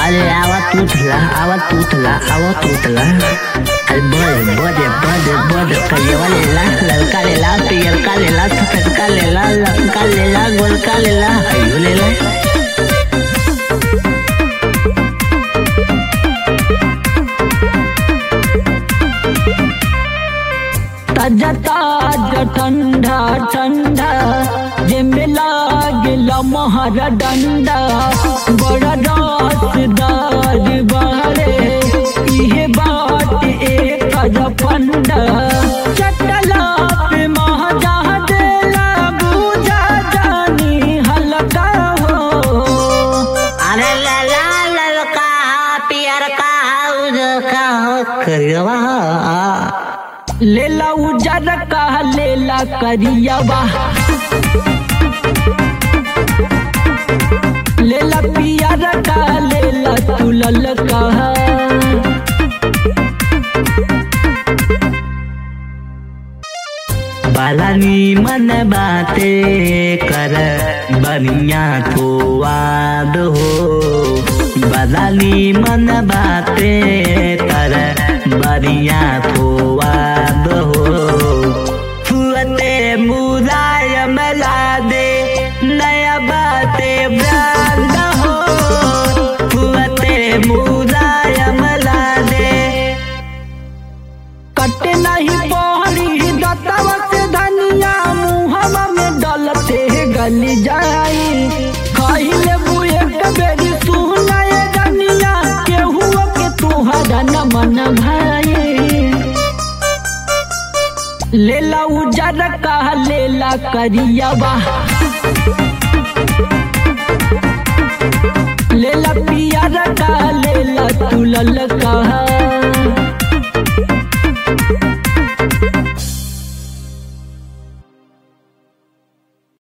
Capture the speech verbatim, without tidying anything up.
अरे आवाज उठला आवाज उठला आवाज उठला अरे बड़े बड़े बड़े बड़े कलिया लेला लड़का लेला पियर का लेला सफेद का लेला लड़का लेला गोल का लेला आयु लेला ताजा ताजा ठंडा ठंडा जेमे लागेला महारा डंडा बड़ा रसदार बहरे इहे बाट एक फंडा चटला पे महाजा देला बुझा जानी हल्का हो अरे लाला ललका पियर का उजका करियवा लेला उजर का लेला करियवा लेला पियर का लेला तुलल का बालानी मन बाते कर बनिया तो वाद हो बालानी मन बाते कर बनिया तो वाद हो फुअते मुलायम ला दे नया बाते ब्रांड हो फुअते मुलायम ला दे कटे नहीं पहरी दतवा से धनिया मुहवा में डलते गली जाई खाइले बुए के बेरी सुनाए रनिया केहू के तुहरा न मन भाई लेला उजर का लेला करियवा लेला पियर का लेला तुलल का